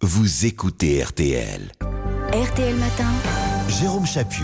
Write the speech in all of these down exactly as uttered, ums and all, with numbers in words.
vous écoutez R T L. R T L Matin. Jérôme Chapuis.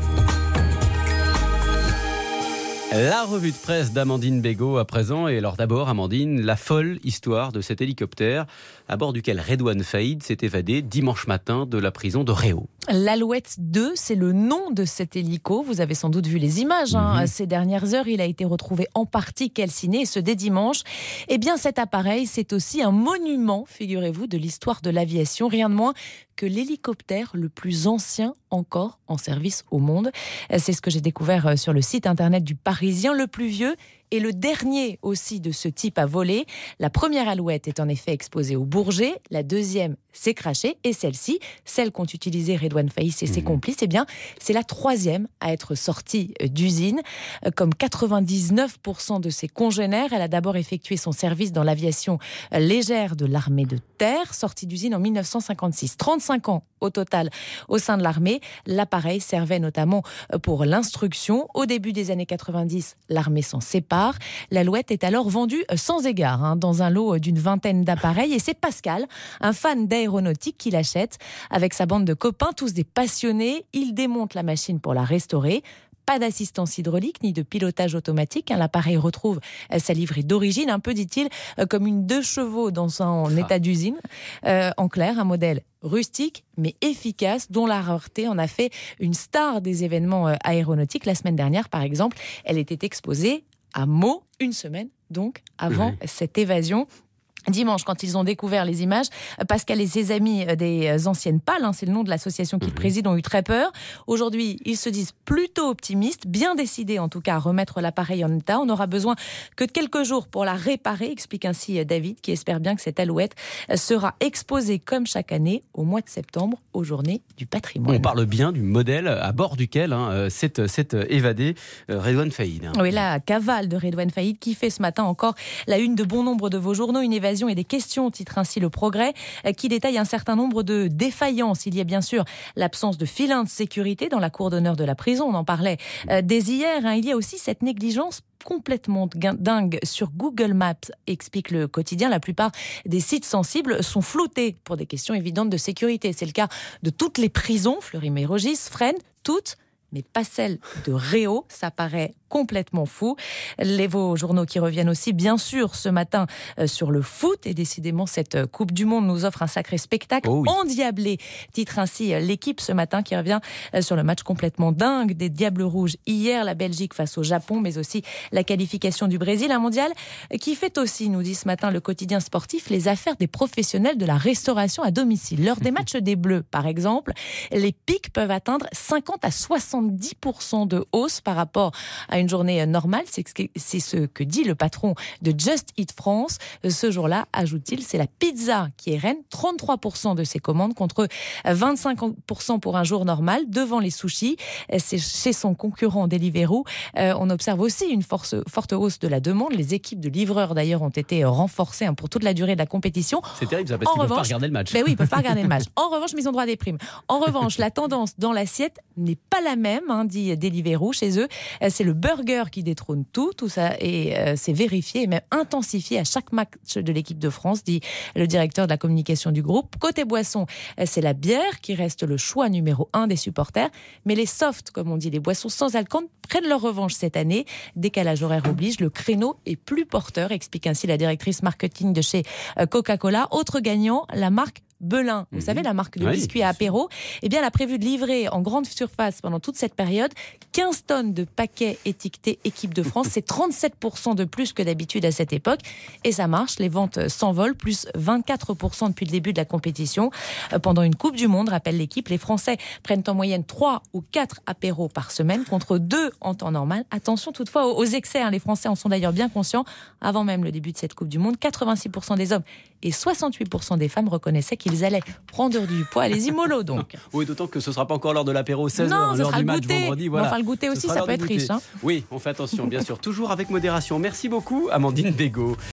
La revue de presse d'Amandine Bégaud à présent. Et alors d'abord, Amandine, la folle histoire de cet hélicoptère à bord duquel Redouane Faïd s'est évadé dimanche matin de la prison de Réau. L'Alouette deux, c'est le nom de cet hélico. Vous avez sans doute vu les images. Hein. Mmh. Ces dernières heures, il a été retrouvé en partie calciné, et ce dès dimanche. Eh bien, cet appareil, c'est aussi un monument, figurez-vous, de l'histoire de l'aviation. Rien de moins que l'hélicoptère le plus ancien encore en service au monde. C'est ce que j'ai découvert sur le site internet du Parisien. Le plus vieux et le dernier aussi de ce type à voler. La première Alouette est en effet exposée au Bourget, la deuxième s'est crachée, et celle-ci, celle qu'ont utilisée Redouane Faïd et ses mmh. complices, eh bien, c'est la troisième à être sortie d'usine. Comme quatre-vingt-dix-neuf pour cent de ses congénères, elle a d'abord effectué son service dans l'aviation légère de l'armée de terre, sortie d'usine en dix-neuf cent cinquante-six. trente-cinq ans au total au sein de l'armée. L'appareil servait notamment pour l'instruction. Au début des années quatre-vingt-dix, l'armée s'en sépare. L'Alouette est alors vendue sans égard, hein, dans un lot d'une vingtaine d'appareils. Et c'est Pascal, un fan d'aéronautique, qui l'achète avec sa bande de copains, tous des passionnés. Il démonte la machine pour la restaurer. Pas d'assistance hydraulique ni de pilotage automatique. L'appareil retrouve sa livrée d'origine, un peu, dit-il, comme une deux chevaux dans son ah. état d'usine. Euh, en clair, un modèle rustique mais efficace, dont la rareté en a fait une star des événements aéronautiques. La semaine dernière, par exemple, elle était exposée à Meaux, une semaine donc avant oui. cette évasion. Dimanche, quand ils ont découvert les images, Pascal et ses amis des anciennes pales, hein, c'est le nom de l'association qu'il mmh. préside, ont eu très peur. Aujourd'hui, ils se disent plutôt optimistes, bien décidés en tout cas à remettre l'appareil en état. On n'aura besoin que de quelques jours pour la réparer, explique ainsi David, qui espère bien que cette Alouette sera exposée comme chaque année au mois de septembre, aux Journées du patrimoine. On parle bien du modèle à bord duquel hein, s'est, s'est évadé euh, Redouane Faïd. Hein. Oui, la cavale de Redouane Faïd qui fait ce matin encore la une de bon nombre de vos journaux, une évasion et des questions, titre ainsi Le Progrès, qui détaille un certain nombre de défaillances. Il y a bien sûr l'absence de filins de sécurité dans la cour d'honneur de la prison, on en parlait euh, dès hier. Hein. Il y a aussi cette négligence complètement dingue sur Google Maps, explique le quotidien. La plupart des sites sensibles sont floutés pour des questions évidentes de sécurité. C'est le cas de toutes les prisons, Fleury-Mérogis, Fresnes, toutes, mais pas celle de Réau. Ça paraît complètement fou. Les vos journaux qui reviennent aussi, bien sûr, ce matin euh, sur le foot. Et décidément, cette Coupe du Monde nous offre un sacré spectacle oh oui. endiablé. Titre ainsi euh, l'équipe ce matin, qui revient euh, sur le match complètement dingue des Diables Rouges. Hier, la Belgique face au Japon, mais aussi la qualification du Brésil. Un mondial qui fait aussi, nous dit ce matin le quotidien sportif, les affaires des professionnels de la restauration à domicile. Lors des matchs des Bleus, par exemple, les pics peuvent atteindre cinquante à soixante-dix pour cent de hausse par rapport à une journée normale. C'est ce que dit le patron de Just Eat France. Ce jour-là, ajoute-t-il, c'est la pizza qui est reine. trente-trois pour cent de ses commandes contre vingt-cinq pour cent pour un jour normal. Devant les sushis, c'est chez son concurrent Deliveroo. Euh, on observe aussi une force, forte hausse de la demande. Les équipes de livreurs, d'ailleurs, ont été renforcées hein, pour toute la durée de la compétition. C'est terrible, ça, parce qu'ils ne peuvent pas regarder le match. Ben oui, ils ne peuvent pas regarder le match. En revanche, mais ils ont droit à des primes. En revanche, la tendance dans l'assiette n'est pas la même, hein, dit Deliveroo. Chez eux, c'est le burger qui détrône tout, tout ça, et euh, c'est vérifié et même intensifié à chaque match de l'équipe de France, dit le directeur de la communication du groupe. Côté boisson, c'est la bière qui reste le choix numéro un des supporters, mais les softs, comme on dit, les boissons sans alcool, prennent leur revanche cette année. Décalage horaire oblige, le créneau est plus porteur, explique ainsi la directrice marketing de chez Coca-Cola. Autre gagnant, la marque Belin, vous mmh. savez, la marque de oui. biscuits à apéro, eh bien, elle a prévu de livrer en grande surface pendant toute cette période quinze tonnes de paquets étiquetés équipe de France. C'est trente-sept pour cent de plus que d'habitude à cette époque. Et ça marche, les ventes s'envolent, plus vingt-quatre pour cent depuis le début de la compétition. Pendant une Coupe du Monde, rappelle l'équipe, les Français prennent en moyenne trois ou quatre apéros par semaine contre deux en temps normal. Attention toutefois aux excès, hein. Les Français en sont d'ailleurs bien conscients. Avant même le début de cette Coupe du Monde, quatre-vingt-six pour cent des hommes et soixante-huit pour cent des femmes reconnaissaient qu'ils allaient prendre du poids. Allez-y mollo donc. Oui, d'autant que ce ne sera pas encore l'heure de l'apéro, seize heures, l'heure du match goûter. vendredi. Voilà. Enfin, le goûter aussi, ça peut être riche. Hein. Oui, on fait attention, bien sûr. Toujours avec modération. Merci beaucoup, Amandine Bégaud.